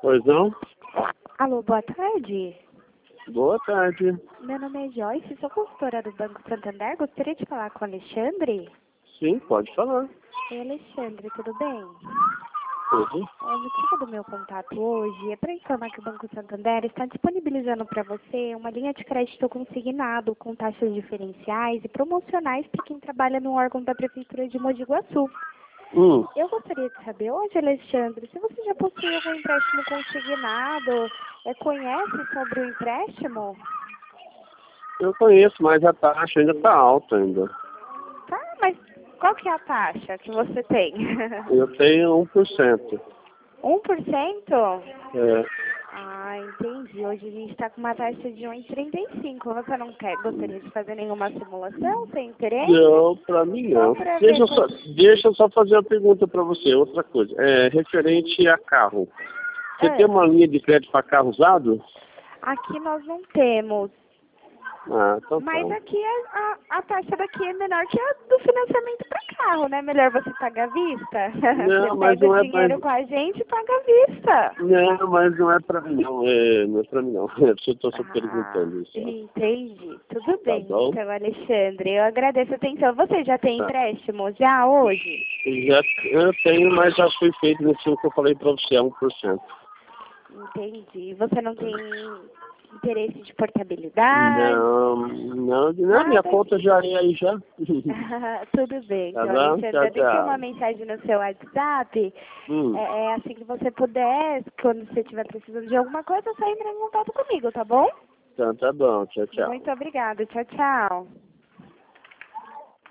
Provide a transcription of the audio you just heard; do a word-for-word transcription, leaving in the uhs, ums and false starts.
Pois não? Alô, boa tarde. Boa tarde. Meu nome é Joyce, sou consultora do Banco Santander. Gostaria de falar com o Alexandre. Sim, pode falar. Oi, Alexandre, tudo bem? Tudo. O motivo do meu contato hoje é para informar que o Banco Santander está disponibilizando para você uma linha de crédito consignado com taxas diferenciais e promocionais para quem trabalha no órgão da Prefeitura de Mogi Guaçu. Hum, Eu gostaria de saber hoje, Alexandre, se você já possui algum empréstimo consignado, é, conhece sobre o empréstimo? eu conheço, mas a taxa ainda está alta ainda. Tá, mas qual que é a taxa que você tem? Eu tenho um por cento. um por cento? É. Ah, entendi. Hoje a gente está com uma taxa de um vírgula trinta e cinco. Você não quer, gostaria de fazer nenhuma simulação? Tem interesse? Não, pra mim Só não. para ver Deixa eu só, quanto... deixa eu só fazer uma pergunta para você, outra coisa. É referente a carro. Você tem Ah, uma linha de crédito para carro usado? aqui nós não temos. Ah, então Mas tá. aqui a, a, a taxa daqui é menor que a do financiamento para carro, né? Melhor você pagar à vista. Não, Você mas pega o não é mais. dinheiro com a gente e paga à vista. Não, mas não é para mim não. É, não é para mim não. É porque eu estou só Ah, perguntando isso. Ó. entendi. Tudo Tá bem, bom? então, Alexandre. Eu agradeço a atenção. Você já tem Tá. empréstimo já hoje? Já eu tenho, mas já foi feito nesse que eu falei para você, é um por cento. Entendi. Você não tem interesse de portabilidade? Não, não, não, minha Nada? conta já é aí já. Tudo bem. Tá Então, bom? Alexandre, Tchau, eu deixei uma tchau. mensagem no seu WhatsApp. É, Hum, é assim que você puder, quando você estiver precisando de alguma coisa, só entre em contato comigo, tá bom? então tá bom, tchau, tchau. Muito obrigada. Tchau, tchau.